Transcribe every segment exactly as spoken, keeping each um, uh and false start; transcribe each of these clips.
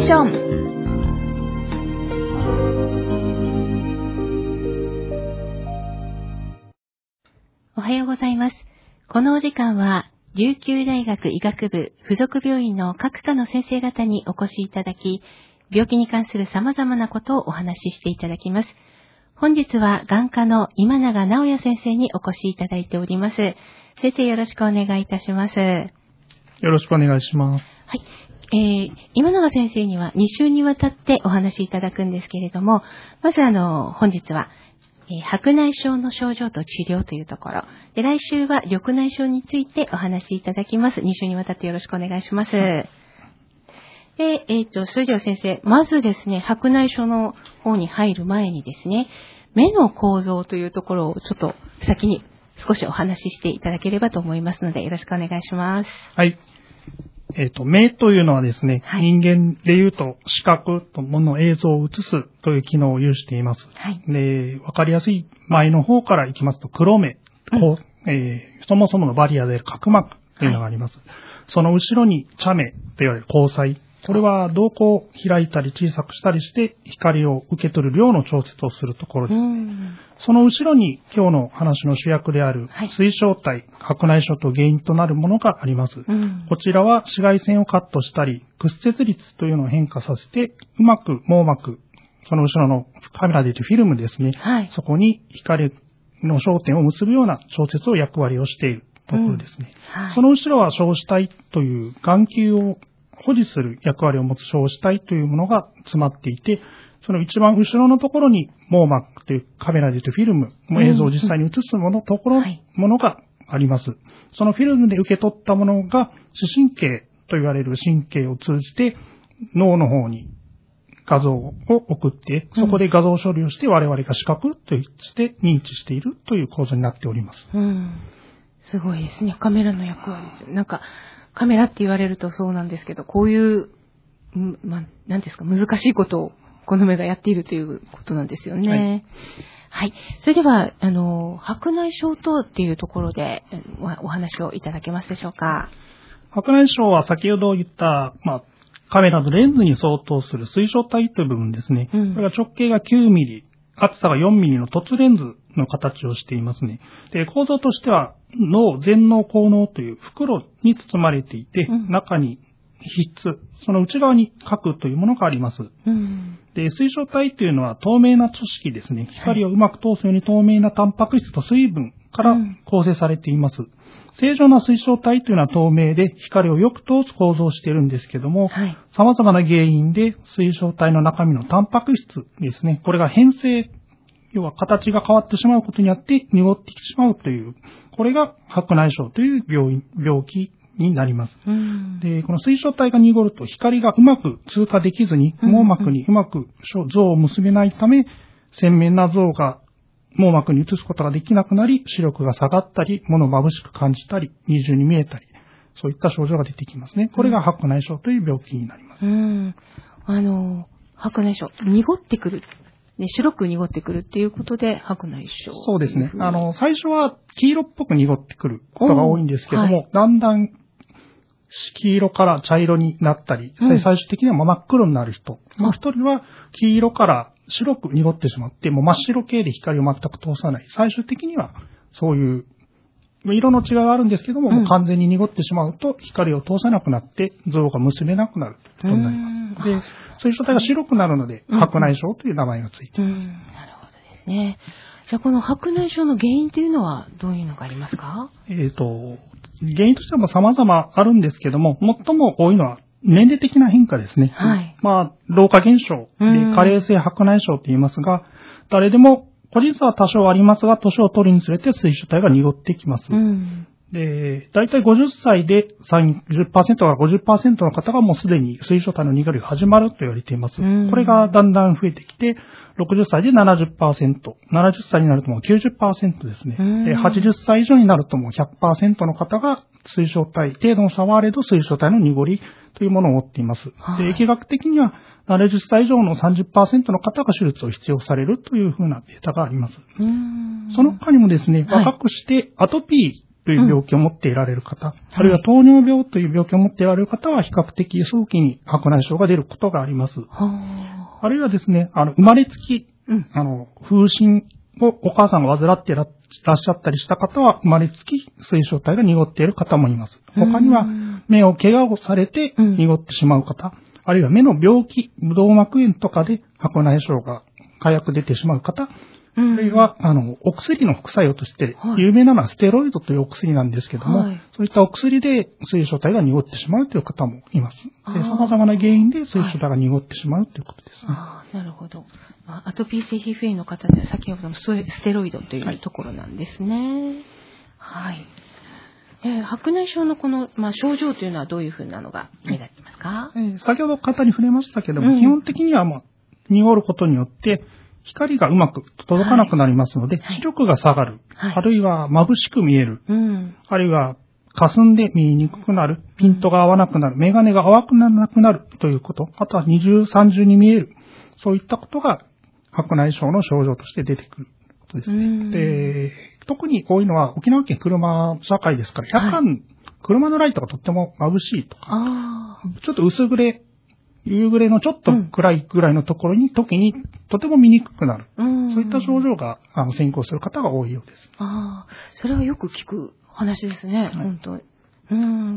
ション。おはようございます。このお時間は琉球大学医学部附属病院の各科の先生方にお越しいただき、病気に関する様々なことをお話ししていただきます。本日は眼科の今永直也先生にお越しいただいております。先生、よろしくお願いいたします。よろしくお願いします。 はい。えー、今永先生にはに週にわたってお話しいただくんですけれども、まずあの、本日は、えー、白内障の症状と治療というところ。で、来週は緑内障についてお話しいただきます。に週にわたってよろしくお願いします。で、えっと、それでは先生、まずですね、白内障の方に入る前にですね、目の構造というところをちょっと先に少しお話ししていただければと思いますので、よろしくお願いします。 はい。えっと、目というのはですね、はい、人間でいうと視覚ともの映像を映すという機能を有しています。はい、で、わかりやすい前の方からいきますと黒目、うん、えー、そもそものバリアである角膜というのがあります。はい、その後ろに茶目と言われる虹彩。これは瞳孔を開いたり小さくしたりして光を受け取る量の調節をするところです。その後ろに今日の話の主役である水晶体、白内障と原因となるものがあります。うん、こちらは紫外線をカットしたり屈折率というのを変化させてうまく網膜、その後ろのカメラでいうとフィルムですね、はい、そこに光の焦点を結ぶような調節を役割をしているところですね。うんはい、その後ろは小視体という眼球を保持する役割を持つ小視体というものが詰まっていて、その一番後ろのところに網膜というカメラでいうとフィルム、映像を実際に映すもの、ところ、ものがあります。そのフィルムで受け取ったものが視神経と言われる神経を通じて脳の方に画像を送って、そこで画像処理をして我々が視覚として認知しているという構造になっております。 うん、すごいですね。カメラの役割。なんかカメラって言われるとそうなんですけど、こういう、まあ、何ですか、難しいことをこの目がやっているということなんですよね。はい。はい、それでは、あの、白内障等っていうところでお話をいただけますでしょうか。 白内障は先ほど言った、まあ、カメラのレンズに相当する水晶体という部分ですね。うん、これが直径がきゅうミリ、厚さがよんミリの凸レンズの形をしていますね。で、構造としては、脳、全脳後脳という袋に包まれていて、うん、中に筆、その内側に核というものがあります。うん、で、水晶体というのは透明な組織ですね。光をうまく通すように透明なタンパク質と水分から構成されています。うん、正常な水晶体というのは透明で光をよく通す構造をしているんですけども、はい、様々な原因で水晶体の中身のタンパク質ですね。これが変性、要は形が変わってしまうことによって濁ってきてしまうという、これが白内障という病病気になります。うん、で、この水晶体が濁ると光がうまく通過できずに網膜にうまく像を結べないため、鮮明な像が網膜に映すことができなくなり、視力が下がったり、物を眩しく感じたり、二重に見えたり、そういった症状が出てきますね。これが白内障という病気になります。 うん、あの、白内障、濁ってくる。ね、白く濁ってくるっていうことで白内障。 そうですね。あの、最初は黄色っぽく濁ってくることが多いんですけども、はい、だんだん黄色から茶色になったり、うん、最終的には真っ黒になる人。もう一人は黄色から白く濁ってしまって、もう真っ白系で光を全く通さない。最終的にはそういう色の違いがあるんですけども、うん、もう完全に濁ってしまうと光を通さなくなって像が結べなくなるということになります。で、そういう状態が白くなるので、白内障という名前がついています。うんうん、なるほどですね。じゃあこの白内障の原因というのはどういうのがありますか？ えっと、原因としては様々あるんですけども、最も多いのは年齢的な変化ですね。はい。まあ、老化現象で加齢性白内障と言いますが、誰でも個人差は多少ありますが、年を取るにつれて水晶体が濁ってきます。うん、で、だいたいごじゅっさいでさんじゅっパーセントからごじゅっパーセントの方がもうすでに水晶体の濁りが始まると言われています。うん、これがだんだん増えてきて、ろくじゅっさいで ななじゅっパーセント、ななじゅっさいになるともう きゅうじゅっパーセント ですね。で、はちじゅっさい以上になるともう ひゃくパーセント の方が水晶体、程度の差はあれど水晶体の濁りというものを持っています。で、疫学的にはななじゅっさい以上の さんじゅっパーセント の方が手術を必要されるというふうなデータがあります。その他にもですね、若くしてアトピーという病気を持っていられる方、はい、あるいは糖尿病という病気を持っていられる方は比較的早期に白内障が出ることがあります。あるいはですね、あの、生まれつき、うん、あの、風疹をお母さんが患っていらっしゃったりした方は、生まれつき水晶体が濁っている方もいます。他には、目を怪我をされて濁ってしまう方、うん、あるいは目の病気、ブドウ膜炎とかで白内障が早く出てしまう方、あるいは、あの、お薬の副作用として、有名なのはステロイドというお薬なんですけども、はい、そういったお薬で水晶体が濁ってしまうという方もいます。で、様々な原因で水晶体が濁ってしまうということですね。 ああ、なるほど。アトピー性皮膚炎の方では先ほどのステロイドというところなんですね。はい。はいえー、白内障のこの、まあ、症状というのはどういうふうなのが目立ちますか？ えー、先ほど簡単に触れましたけども、うん、基本的にはもう濁ることによって、光がうまく届かなくなりますので、はい、視力が下がる、はい、あるいは眩しく見える、うん、あるいは霞んで見えにくくなる、ピントが合わなくなる、メガネが淡くならなくなるということ、あとは二重三重に見える、そういったことが白内障の症状として出てくることですね。うん、で、特に多いのは沖縄県車社会ですから、夜間、はい、車のライトがとっても眩しいとか、ちょっと薄暗夕暮れのちょっと暗いぐらいのところに、時にとても見にくくなる。うん、そういった症状があの先行する方が多いようです。 ああ、それはよく聞く話ですね、はい、本当。うん、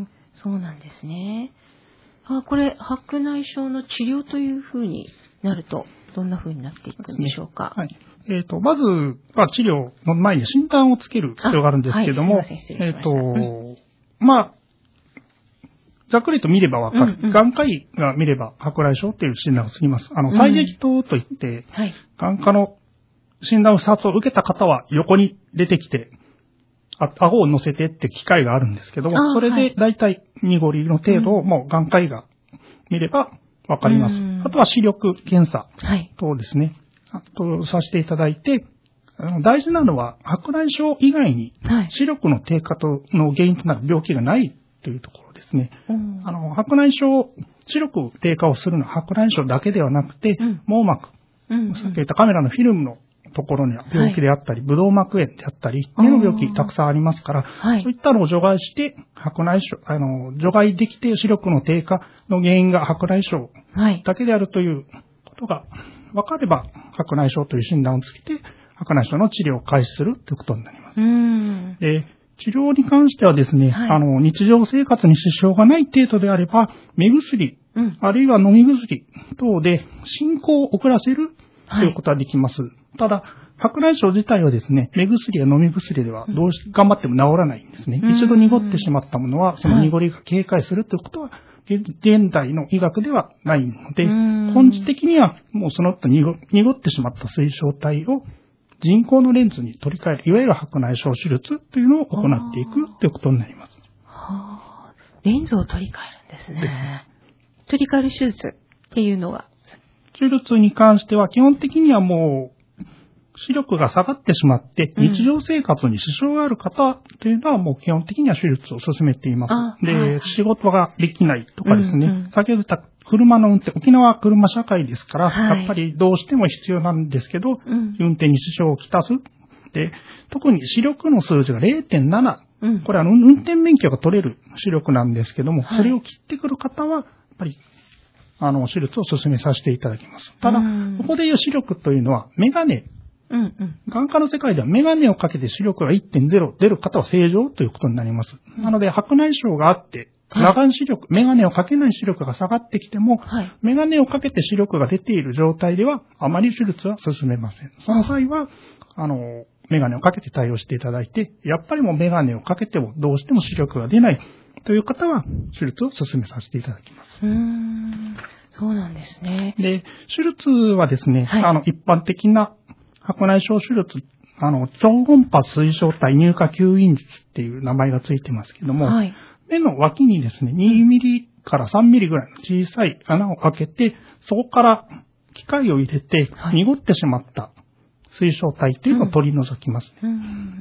そうなんですね。あ、これ白内障の治療というふうになるとどんなふうになっていくんでしょうか。 はい。えっ、ー、とまずは治療の前に診断をつける必要があるんですけども、はい、えっ、ー、と、うん、まあ。ざっくりと見ればわかる。うんうん、眼科医が見れば白内障という診断をつきます。あの、細撃灯といって、うんはい、眼科の診断をふたつを受けた方は横に出てきて、あ顎を乗せてって機械があるんですけども、それで大体濁りの程度をもう眼科医が見ればわかります。うん、あとは視力検査等ですね。はい、あとさせていただいて、大事なのは白内障以外に視力の低下との原因となる病気がないというところですね。うん、あの、白内障、視力低下をするのは白内障だけではなくて、うん、網膜、うんうん、さっき言ったカメラのフィルムのところには病気であったり、はい、ブドウ膜炎であったり、目の病気たくさんありますから、はい、そういったのを除外して、白内障、あの、除外できて視力の低下の原因が白内障だけであるということが分かれば、白内障という診断をつけて、白内障の治療を開始するということになります。うんで治療に関してはですね、はい、あの、日常生活に支障がない程度であれば、目薬、うん、あるいは飲み薬等で進行を遅らせるということはできます。はい、ただ、白内障自体はですね、目薬や飲み薬ではどうし、頑張っても治らないんですね。うん、一度濁ってしまったものは、その濁りが警戒するということは、現代の医学ではないので、本質的にはもうその後濁ってしまった水晶体を人工のレンズに取り替える、いわゆる白内障手術というのを行っていくということになります。 はあ、レンズを取り替えるんですね。取り替える手術っていうのは手術に関しては基本的にはもう視力が下がってしまって日常生活に支障がある方というのはもう基本的には手術を進めています。で、はい、仕事ができないとかですね、うんうん、先ほど言った車の運転、沖縄は車社会ですから、はい、やっぱりどうしても必要なんですけど、うん、運転に支障をきたす。で、特に視力の数字が れいてんなな、うん、これは運転免許が取れる視力なんですけども、はい、それを切ってくる方は、やっぱり、あの、手術を進めさせていただきます。ただ、ここでいう視力というのは、メガネ、うんうん、眼科の世界ではメガネをかけて視力が いってんゼロ 出る方は正常ということになります。うん、なので、白内障があって、裸眼視力、メガネをかけない視力が下がってきても、はい、メガネをかけて視力が出ている状態では、あまり手術は進めません。その際は、あの、メガネをかけて対応していただいて、やっぱりもうメガネをかけてもどうしても視力が出ないという方は、手術を進めさせていただきます。 うーん、そうなんですね。 で、手術はですね、はい、あの、一般的な白内障手術、あの、超音波水晶体乳化吸引術っていう名前がついてますけども、はい目の脇にですね、にミリからさんミリぐらいの小さい穴を開けて、そこから機械を入れて、濁ってしまった水晶体というのを取り除きます、ねうん、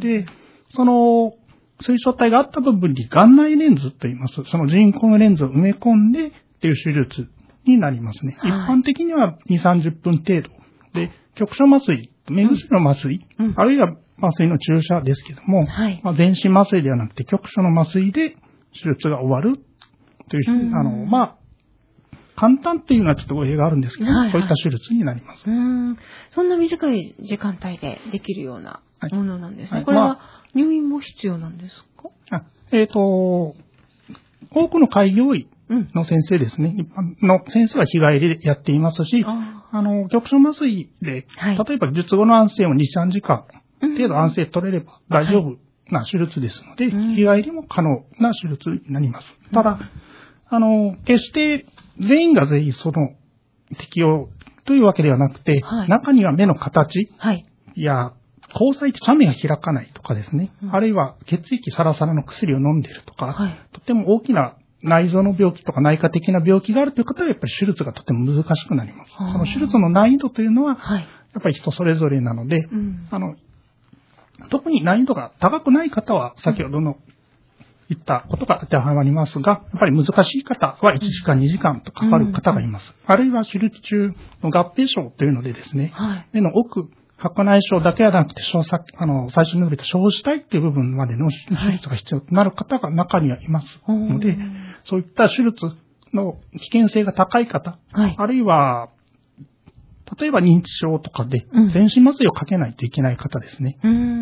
で、その水晶体があった部分に眼内レンズと言います。その人工のレンズを埋め込んでっていう手術になりますね。はい、一般的にはに、さんじゅっぷん程度で、局所麻酔目薬の麻酔、うん、あるいは麻酔の注射ですけども、はい、まあ、全身麻酔ではなくて局所の麻酔で手術が終わるという、うん、あの、まあ、簡単っていうのはちょっと語弊があるんですけど、はいはい、そういった手術になります。 うん。そんな短い時間帯でできるようなものなんですね。はい、これは入院も必要なんですか？ あえっ、ー、と、多くの開業医の先生ですね。うん、一般の先生は日帰りでやっていますし、あ, あの、局所麻酔で、はい、例えば術後の安静をに、さんじかん程度安静取れれば大丈夫な手術ですので、はい、日帰りも可能な手術になります。ただ、あの、決して全員が全員その適用というわけではなくて、はい、中には目の形や、虹彩って茶目が開かないとかですね、うん、あるいは血液サラサラの薬を飲んでいるとか、はい、とても大きな内臓の病気とか内科的な病気があるという方はやっぱり手術がとても難しくなります。その手術の難易度というのは、はい、やっぱり人それぞれなので、うん、あの、特に難易度が高くない方は先ほどの言ったことが当てはまりますが、やっぱり難しい方はいちじかん、にじかんとかかる方がいます。うん、あるいは手術中の合併症というのでですね、はい、目の奥、白内障だけではなくて、あの、最初に述べた小視体っていう部分までの手術が必要となる方が中にはいますので、はい、そういった手術の危険性が高い方、はい、あるいは、例えば認知症とかで全身麻酔をかけないといけない方ですね。うん、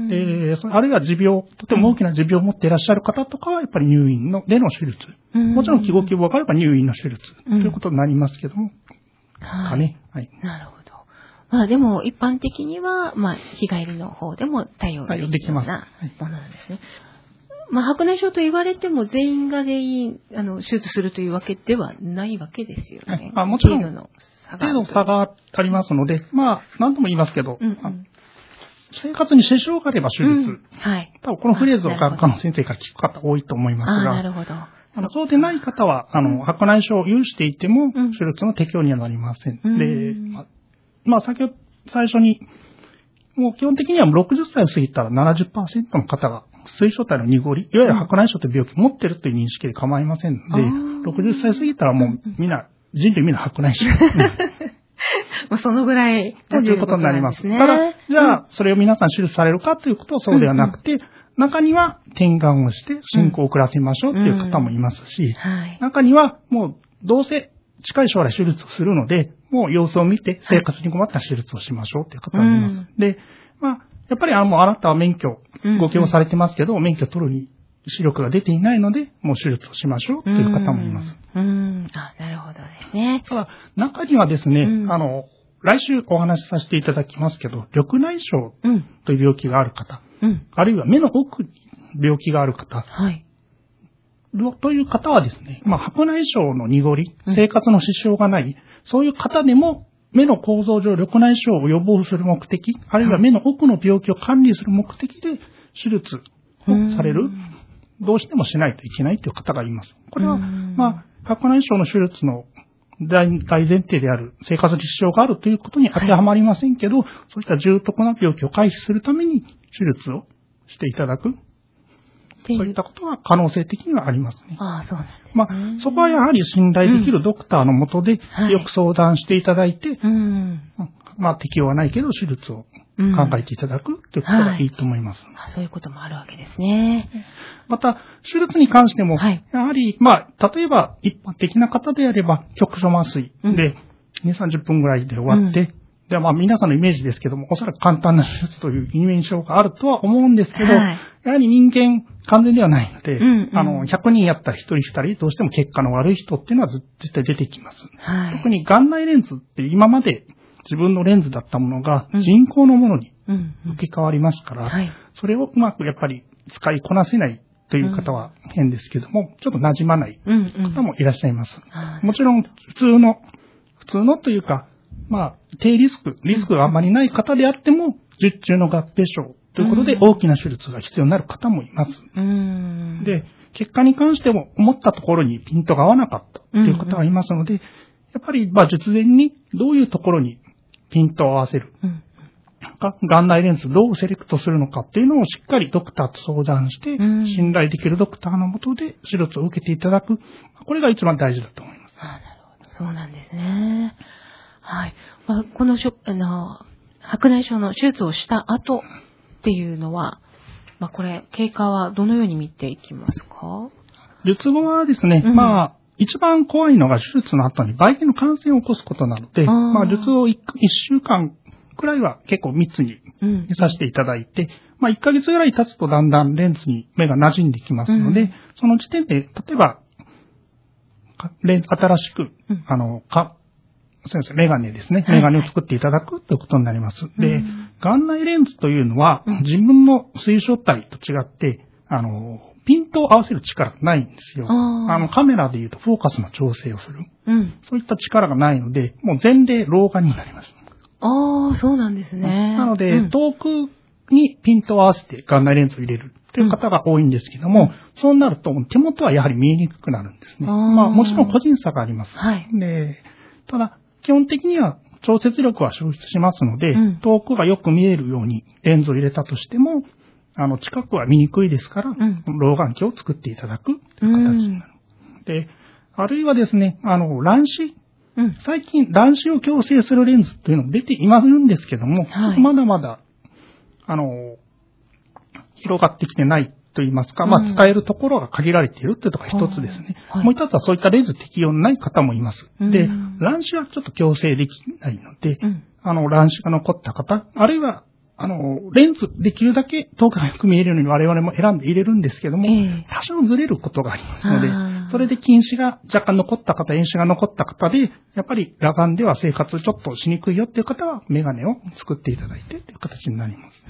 であるいは持病、とても大きな持病を持っていらっしゃる方とかは、やっぱり入院のでの手術。うん、もちろん記号希望があれば入院の手術ということになりますけども。うん、かね。はい。 なるほど。まあでも一般的には、まあ日帰りの方でも対応できるようなものなんですね。まあ白内障と言われても全員が全員あの手術するというわけではないわけですよね。 あもちろん程度の差が、程度差がありますので、まあ何度も言いますけど、うんうん、生活に支障があれば手術。うん、はい。多分このフレーズを眼科の先生から聞く方多いと思いますが、 あなるほど。 あのそうでない方は、あの、白内障を有していても、手術の適用にはなりません。うん、で、まあまあ、先ほど最初に、もう基本的にはろくじゅっさいを過ぎたら ななじゅっパーセント の方が水晶体の濁り、いわゆる白内障という病気を持っているという認識で構いませんので、ろくじゅっさい過ぎたらもうみんな、人類みんな白内障ですね。 もうそのぐらいということになります。ただ、じゃあ、それを皆さん手術されるかということはそうではなくて、うんうん、中には点眼をして進行を遅らせましょうという方もいますし、うんうんはい、中にはもうどうせ近い将来手術をするので、もう様子を見て生活に困ったら手術をしましょうという方がいます。うん、で、まあ、やっぱりあの、もうあなたは免許、ご希望されてますけど、うんうん、免許取るに視力が出ていないので、もう手術をしましょうという方もいます。 うん。うん、あ、なるほどですね。 ただ、中にはですね、うん、あの、来週お話しさせていただきますけど、緑内障という病気がある方、うん、あるいは目の奥に病気がある方、はい。という方はですね、まあ、白内障の濁り、生活の支障がない、うん、そういう方でも、目の構造上緑内障を予防する目的、あるいは目の奥の病気を管理する目的で手術をされる、どうしてもしないといけないという方がいます。これは、まあ、白内障の手術の大前提である生活に支障があるということに当てはまりませんけど、はい、そういった重篤な病気を回避するために手術をしていただく。そういったことは可能性的にはありますね。 ああ、そうなんですね。 まあ、そこはやはり信頼できるドクターのもとで、よく相談していただいて、はいうんまあ、適用はないけど手術を考えていただくということがいいと思います、 うんはい。そういうこともあるわけですね。 また、手術に関しても、はい、やはり、まあ、例えば一般的な方であれば、局所麻酔でに、さんじゅっぷんぐらいで終わって、うんで、まあ皆さんのイメージですけども、おそらく簡単な手術というイメージがあるとは思うんですけど、はい、やはり人間完全ではないので、うんうん、あの、ひゃくにんやったらひとりふたり、どうしても結果の悪い人っていうのは絶対出てきます。はい、特に眼内レンズって今まで自分のレンズだったものが人工のものに受け替わりますから、うんうんはい、それをうまくやっぱり使いこなせないという方は変ですけども、ちょっと馴染まない方もいらっしゃいます。うんうん、もちろん普通の、普通のというか、まあ、低リスク、リスクがあまりない方であっても、術中の合併症ということで大きな手術が必要になる方もいます。うん、で、結果に関しても思ったところにピントが合わなかったという方がいますので、やっぱり、まあ、術前にどういうところにピントを合わせるか、眼内レンズどうセレクトするのかっていうのをしっかりドクターと相談して、信頼できるドクターの下で手術を受けていただく。これが一番大事だと思います。 あ、なるほど。そうなんですね。はい。まあ、このしょ、あの、あ白内障の手術をした後っていうのは、まあこれ、経過はどのように見ていきますか？ 術後はですね、うん、まあ、一番怖いのが手術の後にばい菌の感染を起こすことなので、あまあ、術後いっしゅうかんくらいは結構密に見させていただいて、うん、まあ、いっかげつぐらい経つとだんだんレンズに目が馴染んできますので、うん、その時点で、例えば、レンズ新しく、うん、あの、か、そうですね、メガネですね。メガネを作っていただくということになります。はい、で、眼内レンズというのは、うん、自分の水晶体と違って、あの、ピントを合わせる力がないんですよ。あ, あの、カメラで言うとフォーカスの調整をする。うん、そういった力がないので、もう前例老眼になります。 ああ、そうなんですね。 なので、うん、遠くにピントを合わせて眼内レンズを入れるという方が多いんですけども、うん、そうなると手元はやはり見えにくくなるんですね。あまあ、もちろん個人差があります。はい、で、ただ、基本的には調節力は消失しますので、うん、遠くがよく見えるようにレンズを入れたとしても、あの、近くは見にくいですから、うん、老眼鏡を作っていただくという形になる。うん、で、あるいはですね、あの、乱視。うん、最近、乱視を矯正するレンズっていうのも出ていますんですけども、はい、まだまだ、あの、広がってきてないと言いますか、うん、まあ、使えるところが限られているというところが一つですね。はい、もう一つはそういったレンズ適用のない方もいます。うん、で、乱視はちょっと矯正できないので、うん、あの、乱視が残った方、あるいは、あの、レンズできるだけ遠くがよく見えるように我々も選んで入れるんですけども、えー、多少ずれることがありますので、それで近視が若干残った方、遠視が残った方で、やっぱり裸眼では生活ちょっとしにくいよっていう方は、メガネを作っていただいてという形になります。 うん、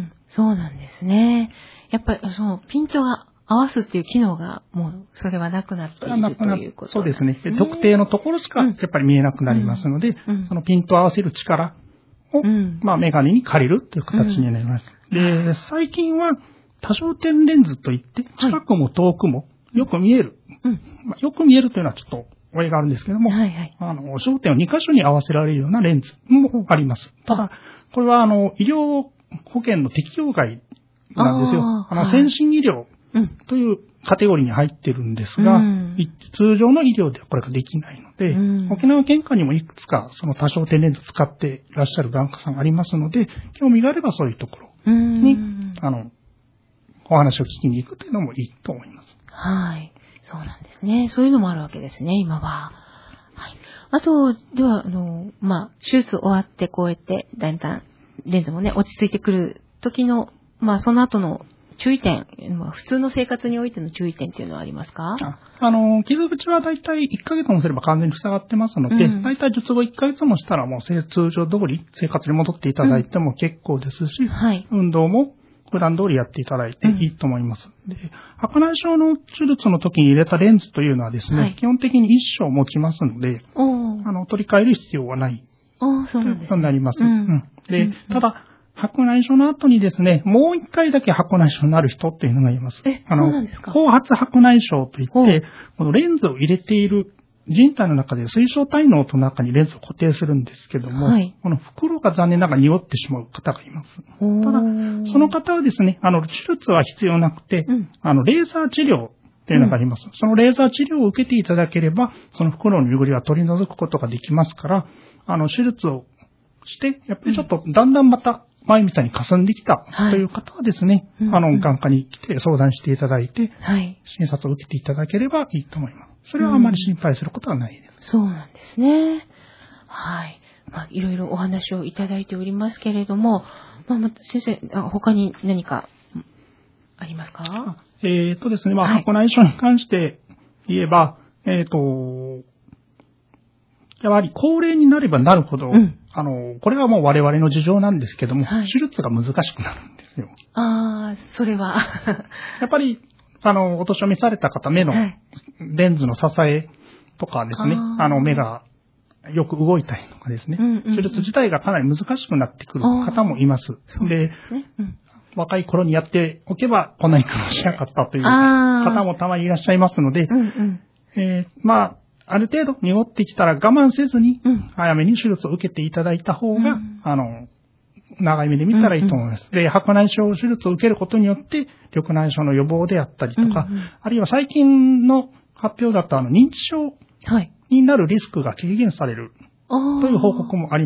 そうなんですね。やっぱり、その、ピントが合わすっていう機能が、もう、それはなくなっているということなんですね。 そうですね。特定のところしか、やっぱり見えなくなりますので、うんうん、そのピントを合わせる力、を、うん、まあ、メガネに借りるという形になります。うん、で、最近は多焦点レンズといって、近くも遠くもよく見える。うんまあ、よく見えるというのはちょっとお絵があるんですけども、はいはい、あの、焦点をに箇所に合わせられるようなレンズもあります。ただ、これはあの、医療保険の適用外なんですよ。あ, あの、先進医療というカテゴリーに入ってるんですが、うん、通常の医療ではこれができないので、うん、沖縄県下にもいくつかその多焦点レンズ使っていらっしゃる眼科さんがありますので、興味があればそういうところに、うん、あの、お話を聞きに行くというのもいいと思います。 はい。そうなんですね。そういうのもあるわけですね、今は。はい。あと、では、あの、まあ、手術終わってこうやって、だんだんレンズもね、落ち着いてくる時の、まあ、その後の注意点、まあ、普通の生活においての注意点っていうのはありますか？ あ、あの、傷口はだいたいいっかげつもすれば完全に塞がってますので、だいたい術後いっかげつもしたらもう通常通り生活に戻っていただいても結構ですし、うんはい、運動も普段通りやっていただいていいと思います。うん、で、白内障の手術の時に入れたレンズというのはですね、はい、基本的に一生持ちますので、あの、取り替える必要はない。 あそうなんですね。 となります。うんうん、で、ただ、白内障の後にですね、もう一回だけ白内障になる人っていうのがいます。 え、あの、そうなんですか？ 後発白内障といって、このレンズを入れている人体の中で水晶体嚢と中にレンズを固定するんですけども、はい、この袋が残念ながら濁ってしまう方がいます。ただ、その方はですね、あの、手術は必要なくて、うん、あの、レーザー治療っていうのがあります。うん、そのレーザー治療を受けていただければ、その袋の汚れは取り除くことができますから、あの、手術をして、やっぱりちょっとだんだんまた、前みたいに霞んできたという方はですね、はい、あの、眼科に来て相談していただいて、はい、診察を受けていただければいいと思います。それはあまり心配することはないです。 そうなんですね。はい。まあ、いろいろお話をいただいておりますけれども、まあ、また先生、他に何かありますか？ えっとですね、まあ、はい、白内障に関して言えば、えっと、やはり高齢になればなるほど、うん、あの、これはもう我々の事情なんですけども、はい、手術が難しくなるんですよ。 ああ、それは。 やっぱり、あの、お年を召された方、目のレンズの支えとかですね、はい、あの、目がよく動いたりとかですね、うんうんうん、手術自体がかなり難しくなってくる方もいます。で、うん、若い頃にやっておけばこんなに苦労しなかったという方もたまにいらっしゃいますので、うんうんえー、まあ、ある程度濁ってきたら我慢せずに、早めに手術を受けていただいた方が、うん、あの、長い目で見たらいいと思います。うんうん、で、白内障手術を受けることによって、緑内障の予防であったりとか、うんうん、あるいは最近の発表だと、あの、認知症になるリスクが軽減されるという報告もあります。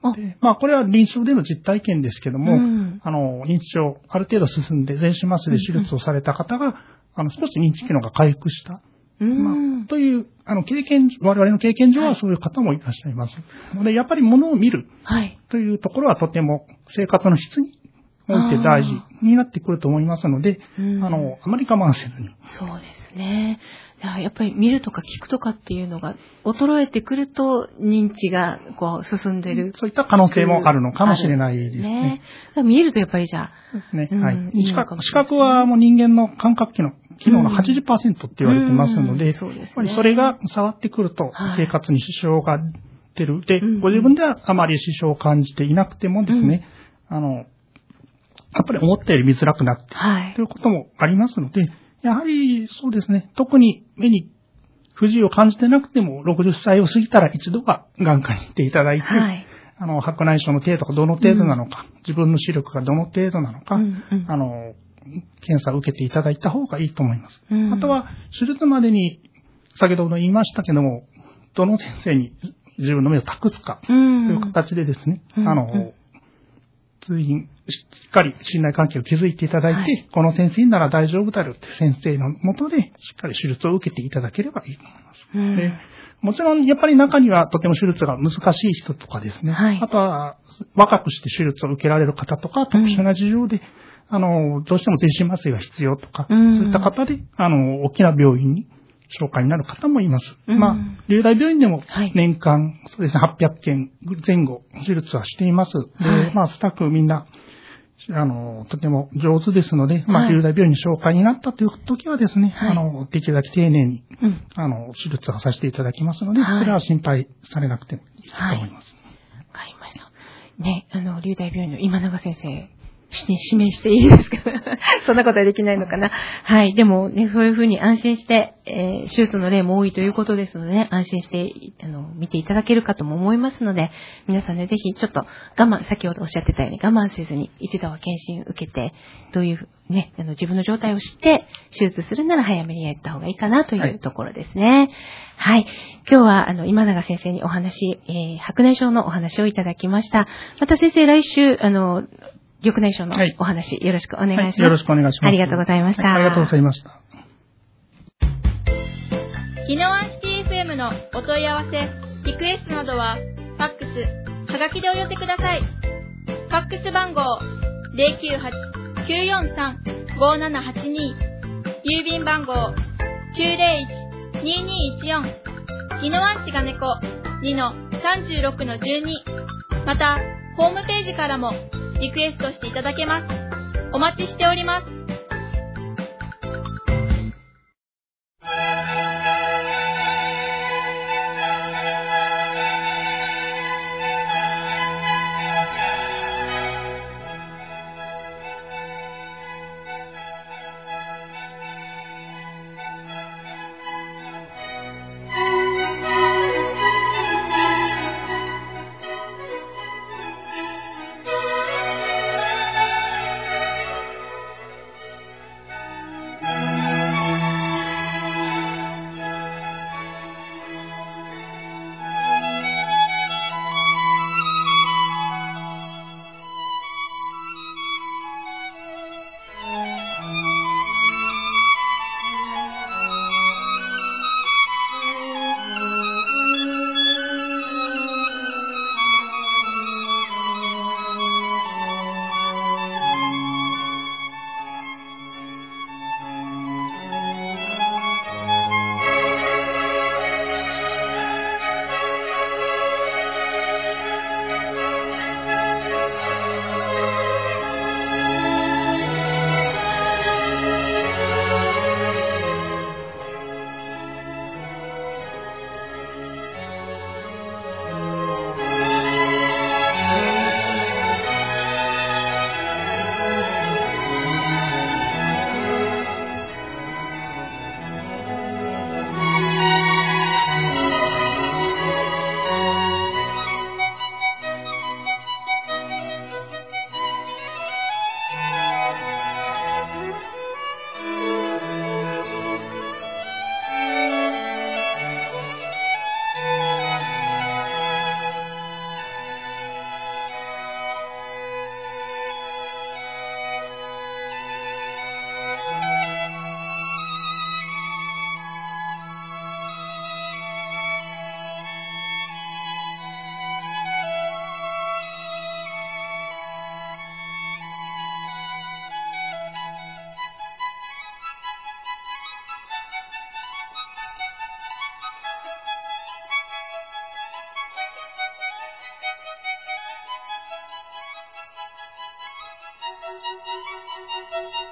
でまあ、これは臨床での実体験ですけども、 うん、 あの、認知症、ある程度進んで、全身麻酔で手術をされた方が、うん、あの、少し認知機能が回復した。 うん、 まあ、という、あの、経験、我々の経験上はそういう方もいらっしゃいます。ので、やっぱり物を見る。 はい。 というところはとても生活の質において大事になってくると思いますので、あ, あの、あまり我慢せずに。 そうですね。やっぱり見るとか聞くとかっていうのが衰えてくると認知がこう進んでる。 そういった可能性もあるのかもしれないですね。 ね、見えるとやっぱりじゃあ。 そうですね。はい。うん、視覚、視覚はもう人間の感覚機能、機能の はちじゅっパーセント って言われてますので、うんうん、そうですね、やっぱりそれが触ってくると生活に支障が出る。で、ご自分ではあまり支障を感じていなくてもですね、うん、あの、やっぱり思ったより見づらくなっているということもありますので、やはりそうですね、特に目に不自由を感じてなくても、ろくじゅっさいを過ぎたら一度は眼科に行っていただいて、はい、あの、白内障の程度がどの程度なのか、うん、自分の視力がどの程度なのか、うんうん、あの、検査を受けていただいた方がいいと思います。うん、あとは、手術までに、先ほど言いましたけども、どの先生に自分の目を託すか、という形でですね、うんうん、あの、通院、しっかり信頼関係を築いていただいて、はい、この先生なら大丈夫だよって先生のもとで、しっかり手術を受けていただければいいと思います。うん、でもちろん、やっぱり中にはとても手術が難しい人とかですね、はい、あとは若くして手術を受けられる方とか、特殊な事情で、うん、あの、どうしても全身麻酔が必要とか、うん、そういった方で、あの、大きな病院に紹介になる方もいます。うん、まあ、龍大病院でも年間、はい、そうですね、はっぴゃっけん前後手術はしています。で、はい、まあ、スタッフみんな、あの、とても上手ですので、まあ、龍大病院に紹介になったという時はですね、はい、あの、できるだけ丁寧に、うん、あの、手術をさせていただきますので、はい、それは心配されなくてもいいと思います。 わ、はい、かりました。ね、あの、龍大病院の今永先生、指名していいですかそんなことはできないのかな。はい。でもね、そういうふうに安心して、えー、手術の例も多いということですのでね、安心して、あの、見ていただけるかとも思いますので、皆さんね、ぜひちょっと我慢、先ほどおっしゃってたように我慢せずに一度は検診受けて、どういうね、あの、自分の状態を知って、手術するなら早めにやった方がいいかなというところですね。はい。はい、今日は、あの、今永先生にお話、えー、白内障のお話をいただきました。また先生、来週、あの、緑内障のお話、はい、よろしくお願いします、はい。 よろしくお願いします。 ありがとうございました。 はい、ありがとうございました。 宜野湾シティ エフエム のお問い合わせ、リクエストなどは、ファックス、はがきでお寄せください。ファックス番号 ゼロきゅうはち きゅうよんさん ごななはちに 郵便番号 きゅうゼロいち ににいちよん 宜野湾市がねこ にのさんじゅうろくのじゅうに また、ホームページからもリクエストしていただけます。お待ちしております。 す。